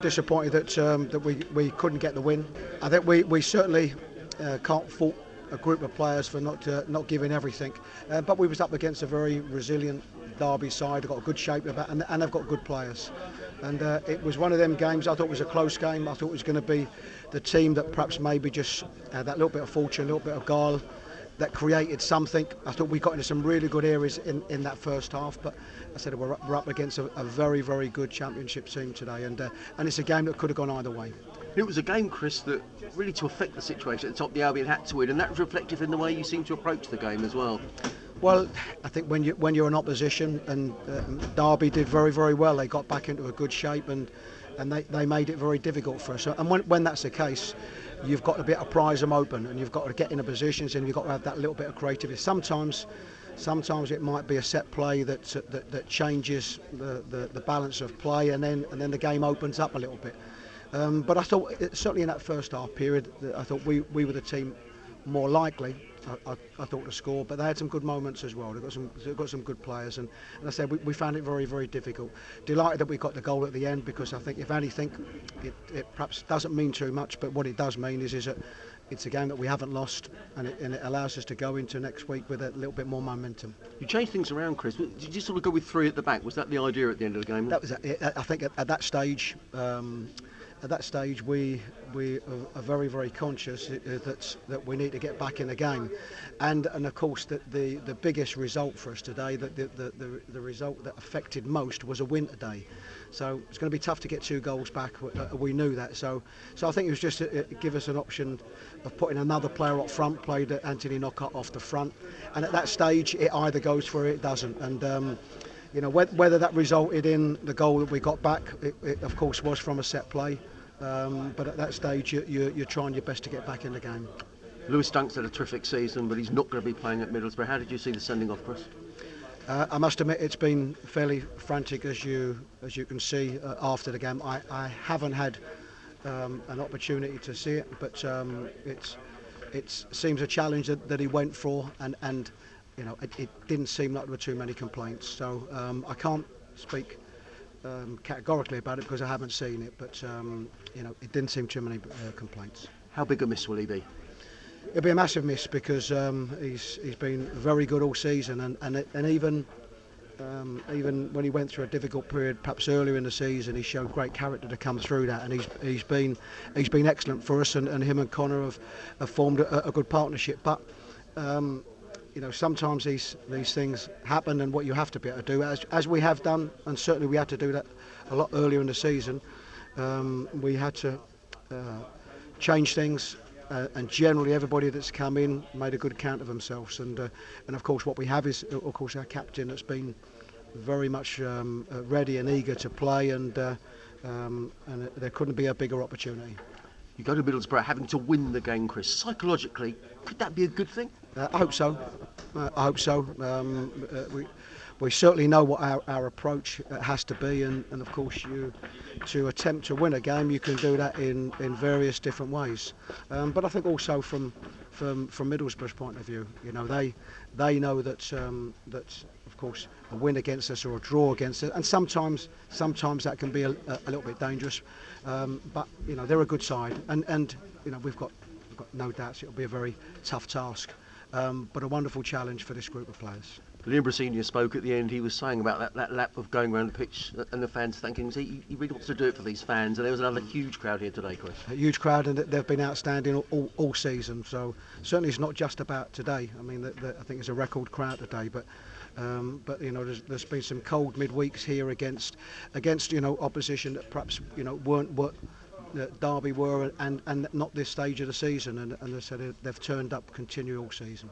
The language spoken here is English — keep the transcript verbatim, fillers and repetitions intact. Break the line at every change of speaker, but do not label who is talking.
Disappointed that um, that we, we couldn't get the win. I think we, we certainly uh, can't fault a group of players for not uh, not giving everything, uh, but we was up against a very resilient Derby side. They've got a good shape about, and, and they've got good players. And uh, it was one of them games. I thought it was a close game. I thought it was going to be the team that perhaps maybe just had that little bit of fortune, a little bit of guile, that created something. I thought we got into some really good areas in, in that first half, but I said we're up, we're up against a, a very, very good Championship team today, and uh, and it's a game that could have gone either way.
It was a game, Chris, that really to affect the situation at the top, the Albion had to win, and that was reflective in the way you seem to approach the game as well.
Well, I think when you when you're in opposition, and uh, Derby did very, very well. They got back into a good shape, and and they, they made it very difficult for us. And when, when that's the case, you've got to be able to prise them open, and you've got to get into positions, and you've got to have that little bit of creativity. Sometimes, sometimes it might be a set play that that, that changes the, the, the balance of play, and then and then the game opens up a little bit. Um, but I thought, certainly in that first half period, I thought we, we were the team more likely, I, I, I thought, to score, but they had some good moments as well. They've got some, they've got some good players, and, and I said we, we found it very, very difficult. Delighted that we got the goal at the end, because I think, if anything, it, it perhaps doesn't mean too much, but what it does mean is, is that it's a game that we haven't lost, and it, and it allows us to go into next week with a little bit more momentum.
You changed things around, Chris. Did you sort of go with three at the back? Was that the idea at the end of the game?
That was it. I think at, at that stage, um, at that stage, we we are very, very conscious that that we need to get back in the game, and and of course that the the biggest result for us today, that the, the the the result that affected most, was a win today. So it's going to be tough to get two goals back. We knew that. So so I think it was just to give us an option of putting another player up front. Played Anthony Knockaert off the front, and at that stage it either goes for it, it doesn't. And um, you know, whether that resulted in the goal that we got back, it, it of course was from a set play. Um, but at that stage, you, you, you're trying your best to get back in the game.
Lewis Dunk's had a terrific season, but he's not going to be playing at Middlesbrough. How did you see the sending off, Chris?
Uh, I must admit, it's been fairly frantic, as you as you can see uh, after the game. I, I haven't had um, an opportunity to see it, but um, it's it seems a challenge that, that he went for, and and you know it, it didn't seem like there were too many complaints. So um, I can't speak Um, categorically about it because I haven't seen it, but um, you know, it didn't seem too many uh, complaints.
How big a miss will he be?
It'll be a massive miss, because um, he's he's been very good all season, and and, and even um, even when he went through a difficult period, perhaps earlier in the season, he showed great character to come through that, and he's he's been he's been excellent for us, and, and him and Connor have, have formed a, a good partnership. But um, you know, sometimes these these things happen, and what you have to be able to do, as as we have done, and certainly we had to do that a lot earlier in the season. Um, we had to uh, change things, uh, and generally everybody that's come in made a good account of themselves. And uh, and of course, what we have is, of course, our captain that's been very much um, ready and eager to play, and uh, um, and there couldn't be a bigger opportunity.
You go to Middlesbrough having to win the game, Chris. Psychologically, could that be a good thing?
Uh, I hope so. Uh, I hope so. Um, uh, we we certainly know what our, our approach has to be, and, and of course, you to attempt to win a game, you can do that in, in various different ways. Um, but I think also from from from Middlesbrough's point of view, you know, they they know that um, that of course a win against us or a draw against us, and sometimes sometimes that can be a, a little bit dangerous. Um, but you know, they're a good side, and and you know, we've got we've got no doubts it'll be a very tough task. Um, but a wonderful challenge for this group of players.
Liam Senior spoke at the end. He was saying about that, that lap of going around the pitch and the fans thanking him. He, he really wants to do it for these fans, and there was another huge crowd here today, Chris.
A huge crowd, and they've been outstanding all, all, all season. So certainly it's not just about today. I mean, the, the, I think it's a record crowd today, but um, but you know, there's, there's been some cold midweeks here against against you know opposition that perhaps you know weren't what Derby were, and and not this stage of the season. And, and they said they've turned up continually all season.